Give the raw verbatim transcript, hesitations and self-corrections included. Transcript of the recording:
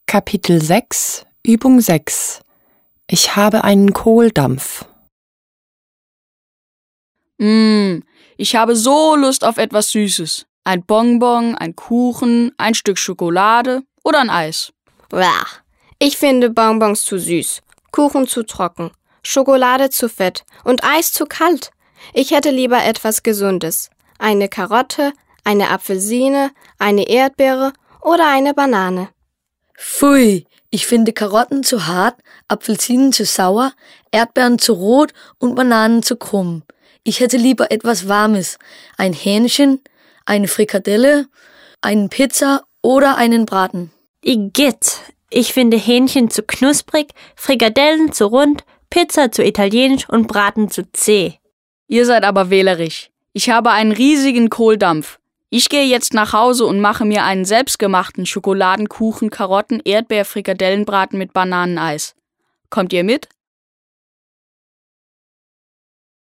Kapitel sechs, Übung sechs. Ich habe einen Kohldampf. Mmh, ich habe so Lust auf etwas Süßes. Ein Bonbon, ein Kuchen, ein Stück Schokolade oder ein Eis. Blah. Ich finde Bonbons zu süß, Kuchen zu trocken, Schokolade zu fett und Eis zu kalt. Ich hätte lieber etwas Gesundes. Eine Karotte, eine Apfelsine, eine Erdbeere oder eine Banane. Pfui, ich finde Karotten zu hart, Apfelsinen zu sauer, Erdbeeren zu rot und Bananen zu krumm. Ich hätte lieber etwas Warmes, ein Hähnchen, eine Frikadelle, einen Pizza oder einen Braten. Igitt, ich finde Hähnchen zu knusprig, Frikadellen zu rund, Pizza zu italienisch und Braten zu zäh. Ihr seid aber wählerisch. Ich habe einen riesigen Kohldampf. Ich gehe jetzt nach Hause und mache mir einen selbstgemachten Schokoladenkuchen, Karotten, Erdbeer, Frikadellenbraten mit Bananeneis. Kommt ihr mit?